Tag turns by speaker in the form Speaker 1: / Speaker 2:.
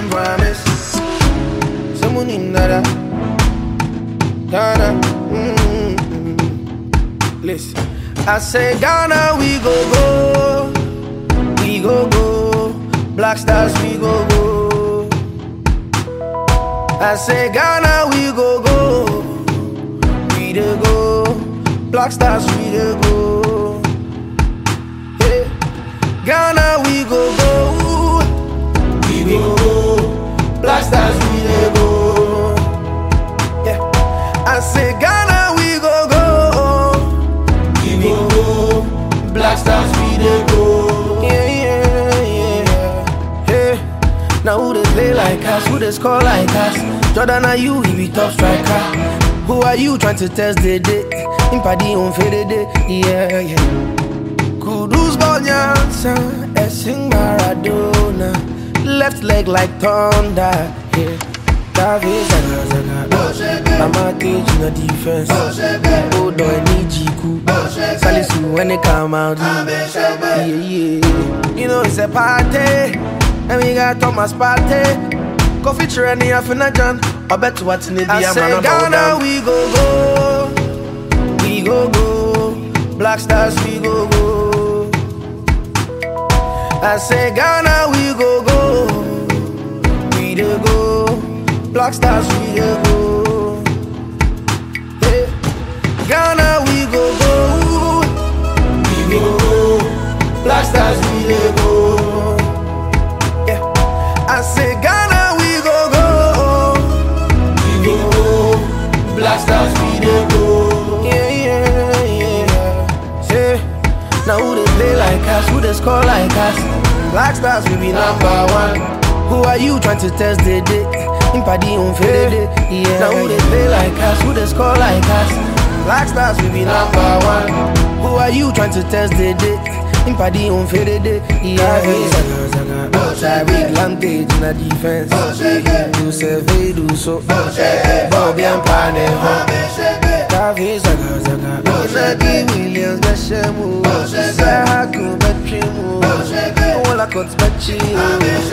Speaker 1: promise. Someone in that Ghana. Listen, I say Ghana, we go go, we go go. Black Stars, we go go. I say Ghana, we go go, we dey go. Black Stars, we dey go. Hey. Ghana, we go go, we go go. Black Stars, we dey go. Yeah. I say Ghana, we go go, we go go. Black Stars, we dey go. Yeah, yeah, yeah. Hey. Now who they play like us? Who they score like us? Jordan, are you? He be top striker. Who are you trying to test the day? Impadi on fade day. Yeah, yeah. Kudus Bonyansa, Essing Maradona. Left leg like thunder. Yeah. David Zaga. I'm a cage in the defense. Oh, do I need Jiku? Salisu when they come out. Yeah, yeah. You know it's a party. And we got Thomas Partey. Coffee training off in a John. I bet what's in the I say Ghana, we go go, we go go. Black Stars, we go go. I say Ghana, we go go, we dey go. Black Stars, we dey go. Hey. Ghana, we go go, we go go. Black Stars, we dey go. Yeah. I say Ghana, we go go, we go. Black Stars, we dey go. Yeah, yeah, yeah. Say, now who they play like us? Who they score like us? Black Stars, we be number one. Who are you trying to test the day? Impadi on fade day. Yeah. Now who they play like us? Who they score like us? Black Stars, we be number one. Who are you trying to test the day? Impadi on fade day. Yeah. Tyreek Lamptey in the defense. You say they do so. Bobby and Pane. David Zaga. Inadi Williams Beshemu. Sahaku Betrimu. Ola Kots Bechi.